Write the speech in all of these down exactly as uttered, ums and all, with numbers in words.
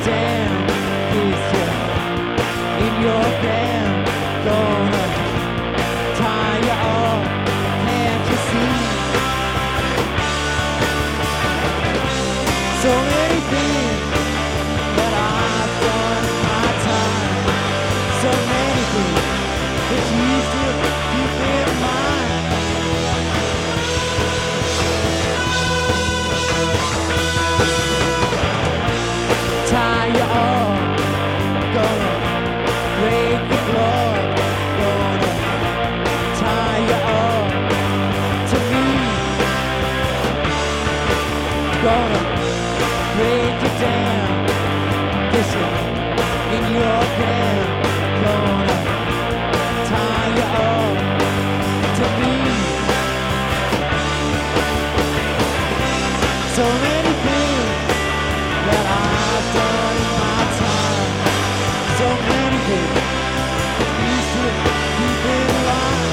down, kiss you in your gown, gonna tie you up, can't you see? So many things that I've done in my time, so many things that you still keep in mind. Tie you up, gonna break the floor, gonna tie you up to me, gonna break you down, kiss you in your gown, gonna tie you up to me. So many things that I've done in my time, so many things you should keep in line.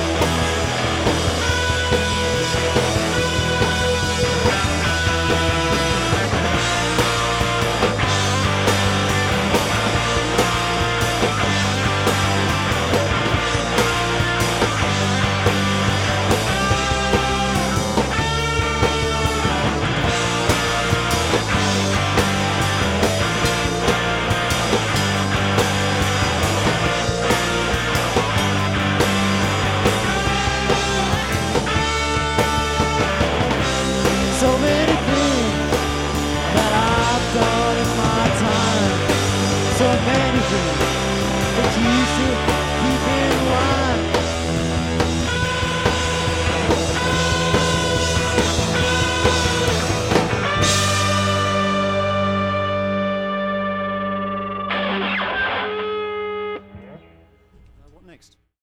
So many things that I've done in my time, so many things that you should keep in line.